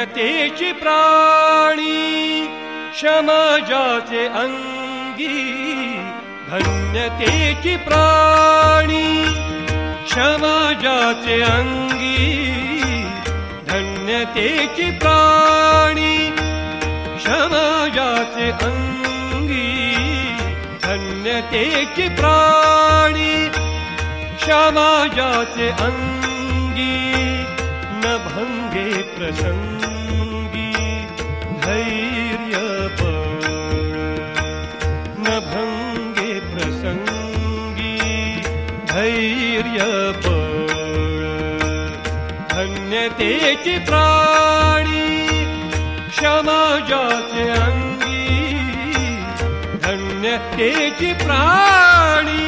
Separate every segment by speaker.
Speaker 1: धन्यतेची प्राणी समाजाचे अंगी, धन्यतेची प्राणी समाजाचे अंगी, धन्यतेची प्राणी समाजाचे अंगी, धन्यतेची प्राणी समाजाचे अंगी, न भंगे प्रसंगी धैर्य बळ, न भंगे प्रसंगी धैर्य बळ, धन्यतेची प्राणी समाजाचे अंगी, धन्यतेची प्राणी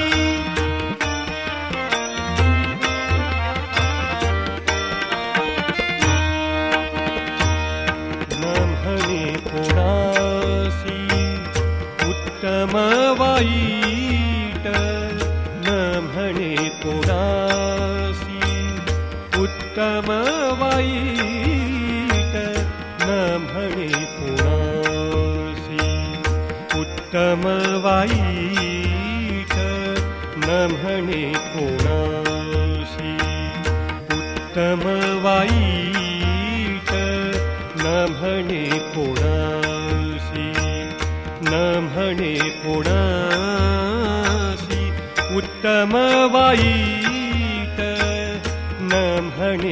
Speaker 1: उत्तम वाईट, न म्हणे कोणासी उत्तम वाईट, न म्हणे कोणासी उत्तम वाईट, न म्हणे कोणासी उत्तम वाईट, न म्हणे कोणासी, न म्हणे कोणासी उत्तम वाईट, न म्हणे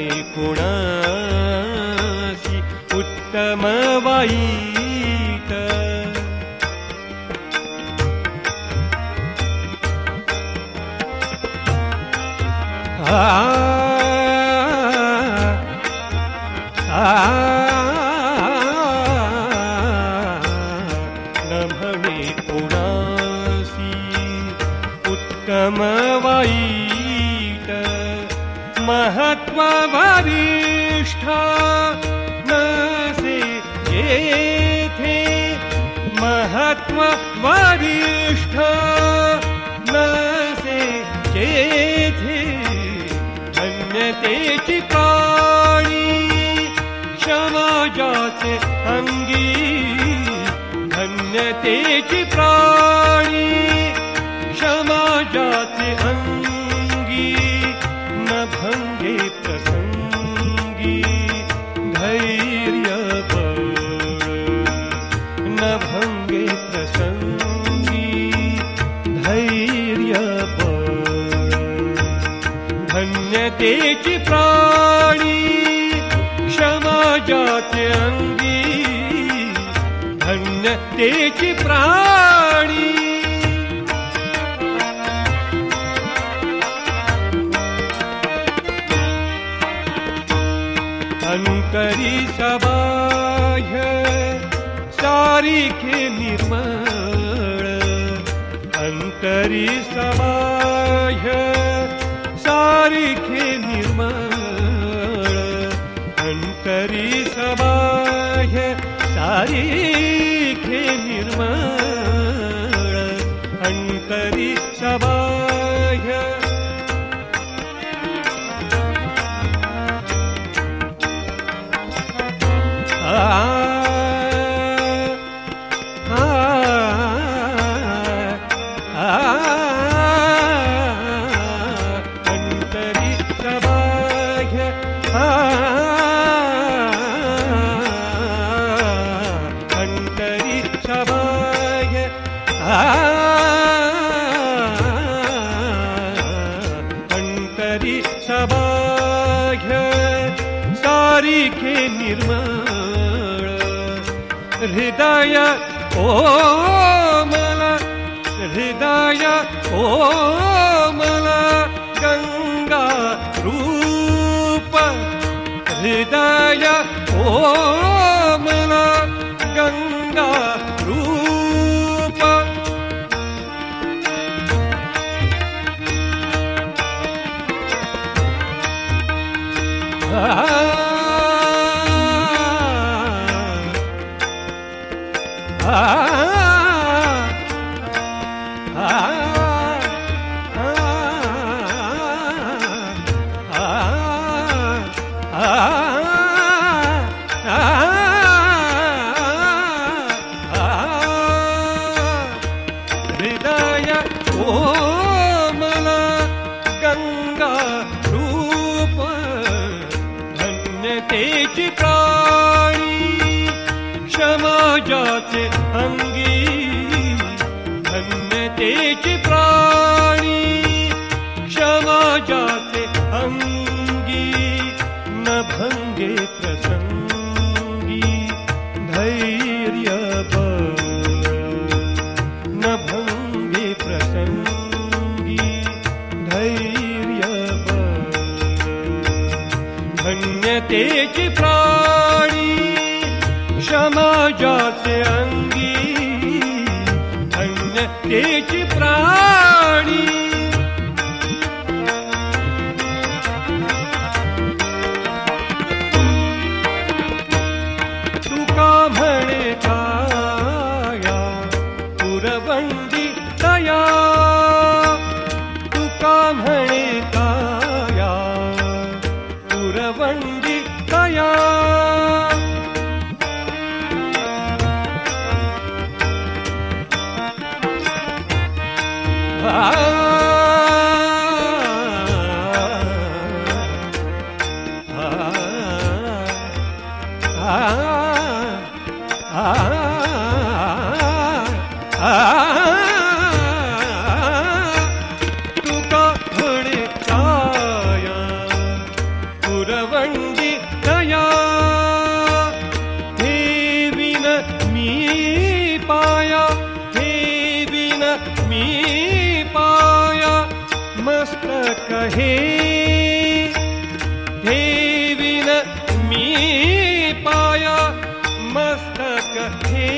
Speaker 1: कोणासी उत्तम वाईट. उत्तम वाईट महत्व वरिष्ठ नसे येथे, महत्व वरिष्ठ नसे येथे, धन्यतेची प्राणी समाजाचे अंगी, धन्यतेची प्राणी समाजाचे अंगी, न भंगे प्रसंगी धैर्य बळ, न भंगे प्रसंगी धैर्य बळ, धन्यतेची प्राणी समाजाचे अंगी, धन्यतेची प्राणी. अंतरी सबाह्य सारिखे निर्मळ, अंतरी सबाह्य सारिखे निर्मळ, अंतरी सबाह्य सारिखे निर्मळ, अंतरी सबाह्य अंतरी सबाह्य अंतरी सबाह्य अंतरी सबाह्य सारिखे निर्मळ, हृदय कोमल, हृदय कोमल गंगा रूप, हृदय कोमल गंगा रूप, ah गंगा रूप धन्यतेची प्राणी क्षमाजाचे अंगी धन्यतेची प्राणी क्षमाजाचे अंगी न भंगे प्रसंगी धैर्य न भंगे प्रसंगी धैर्य धन्यतेची प्राणी क्षमाजाचे अंगी धन्यतेची प्राणी तुका म्हणे काया पुरवंदी दया तुका म्हणे काया पुरवंदी दया तुका म्हणे काया पुरवंदी दया ठेवीन मी पाया ठेवीन मी पाया मस्तक हे ठेवीन मी पाया मस्तक हे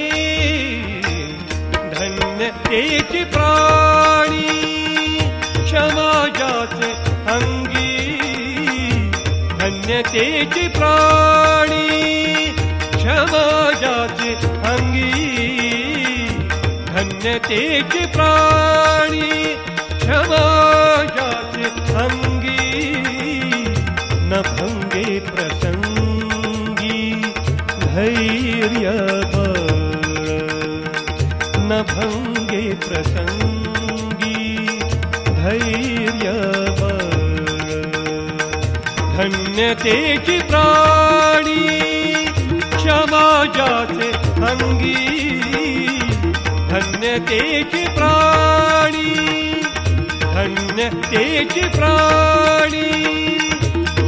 Speaker 1: धन्यतेची प्राणी क्षमाजाचे अंगी धन्यतेची प्राणी क्षमाजाचे अंगी धन्यतेची प्राणी क्षमाजाचे अंगी न भंगे प्रसंगी धैर्य न भंगे प्रसंगी धैर्य धन्यतेची प्राणी क्षमाजाचे अंगी धन्यतेची प्राणी धन्यतेची प्राणी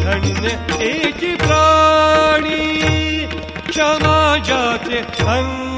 Speaker 1: धन्यतेची प्राणी क्षमाजाचे अंगी